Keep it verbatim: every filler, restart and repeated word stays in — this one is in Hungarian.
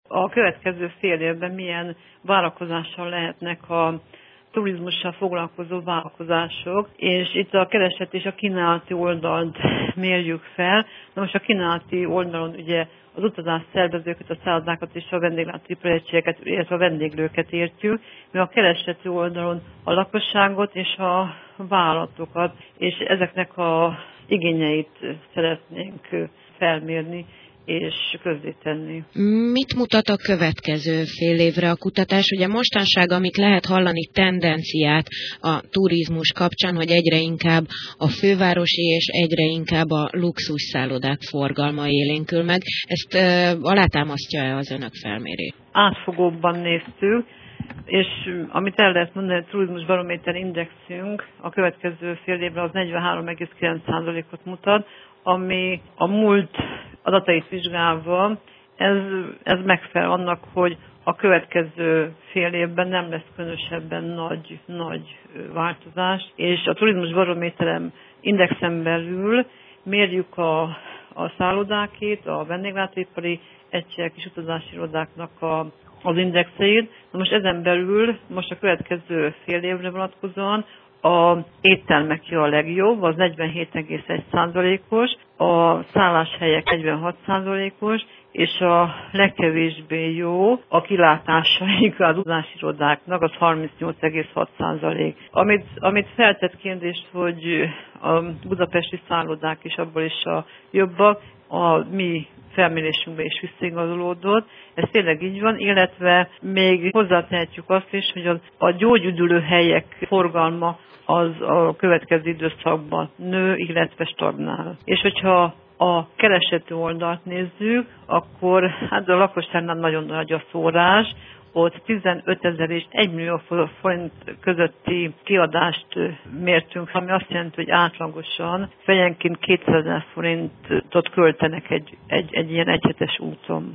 A következő fél évben milyen várakozással lehetnek a turizmussal foglalkozó vállalkozások, és itt a kereslet és a kínálati oldalt mérjük fel. Na most a kínálati oldalon ugye az utazás szervezőket, a szállodákat és a vendéglátóipari egységeket, illetve a vendéglőket értjük, mi a keresleti oldalon a lakosságot és a vállalatokat, és ezeknek az igényeit szeretnénk felmérni és közzétenni. Mit mutat a következő fél évre a kutatás? Ugye mostanság, amit lehet hallani tendenciát a turizmus kapcsán, hogy egyre inkább a fővárosi és egyre inkább a luxusszállodák forgalma élénkül meg. Ezt uh, alátámasztja-e az önök felmérés? Átfogóbban néztük, és amit el lehet mondani, a turizmus barométer indexünk a következő fél évre az negyvenhárom egész kilenc százalékot mutat, ami a múlt adatait vizsgálva, ez, ez megfelel annak, hogy a következő fél évben nem lesz különösebben nagy, nagy változás, és a turizmus barométerem indexen belül mérjük a, a szállodákét, a vendéglátóipari egységek és utazási irodáknak a, az indexeit. Na most ezen belül most a következő fél évre vonatkozóan a éttermeké a legjobb, az negyvenhét egész egy százalékos, a szálláshelyek negyvenhat százalékos, és a legkevésbé jó a kilátásaik az utazási irodáknak, az harmincnyolc egész hat százalék. Amit, amit feltett kérdést, hogy a budapesti szállodák is abból is a jobbak, a mi felmérésünkben is visszaigazolódott. Ez tényleg így van, illetve még hozzátehetjük azt is, hogy a, a gyógyüdülő helyek forgalma az a következő időszakban nő, illetve stagnál. És hogyha a kereseti oldalt nézzük, akkor hát a lakosságnál nagyon nagy a szórás, ott tizenötezer és egy millió forint közötti kiadást mértünk, ami azt jelenti, hogy átlagosan fejenként kétszázezer forintot költenek egy, egy, egy ilyen egyhetes úton.